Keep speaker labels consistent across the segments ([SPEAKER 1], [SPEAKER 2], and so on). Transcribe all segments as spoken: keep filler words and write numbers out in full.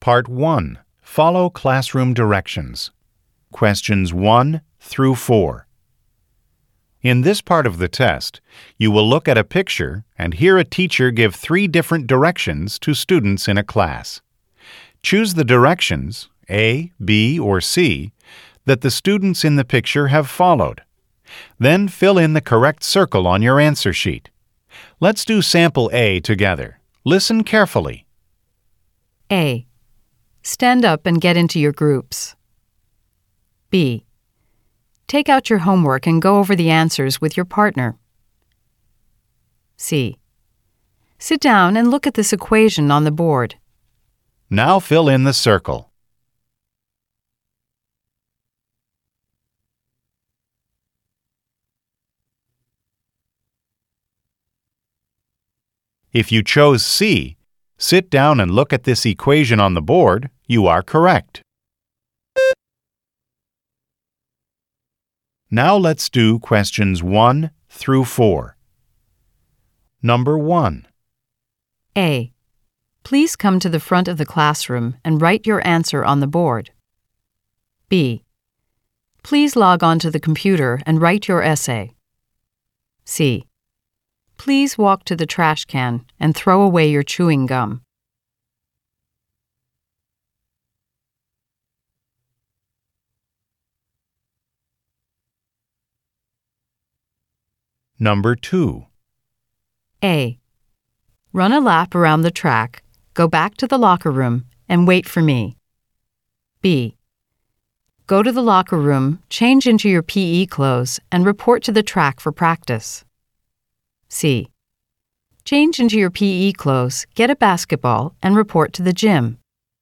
[SPEAKER 1] Part one. Follow classroom directions. Questions one through four. In this part of the test, you will look at a picture and hear a teacher give three different directions to students in a class. Choose the directions, A, B, or C, that the students in the picture have followed. Then fill in the correct circle on your answer sheet. Let's do sample A together. Listen carefully.
[SPEAKER 2] A. Stand up and get into your groups. B. Take out your homework and go over the answers with your partner. C. Sit down and look at this equation on the board.
[SPEAKER 1] Now fill in the circle. If you chose C, sit down and look at this equation on the board, you are correct. Now let's do questions one through four. Number one.
[SPEAKER 2] A. Please come to the front of the classroom and write your answer on the board. B. Please log on to the computer and write your essay. C. Please walk to the trash can and throw away your chewing gum.
[SPEAKER 1] Number two.
[SPEAKER 2] A. Run a lap around the track, go back to the locker room, and wait for me. B. Go to the locker room, change into your P E clothes, and report to the track for practice. C. Change into your P E clothes, get a basketball, and report to the gym.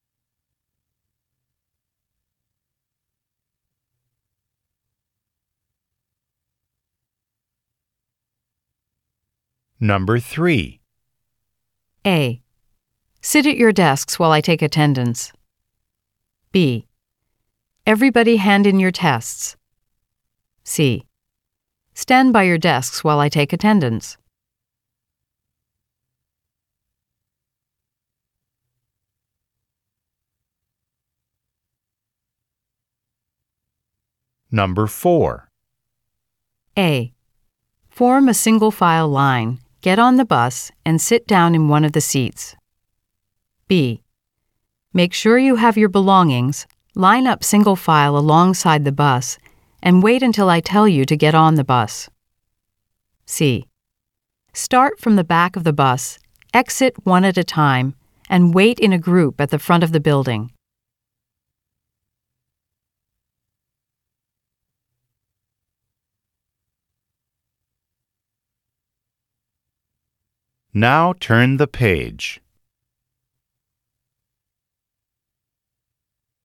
[SPEAKER 1] Number three.
[SPEAKER 2] A. Sit at your desks while I take attendance. B. Everybody hand in your tests. C. Stand by your desks while I take attendance.
[SPEAKER 1] Number four.
[SPEAKER 2] A. Form a single file line, get on the bus, and sit down in one of the seats. B. Make sure you have your belongings, line up single file alongside the bus, and wait until I tell you to get on the bus. C. Start from the back of the bus, exit one at a time, and wait in a group at the front of the building.
[SPEAKER 1] Now turn the page.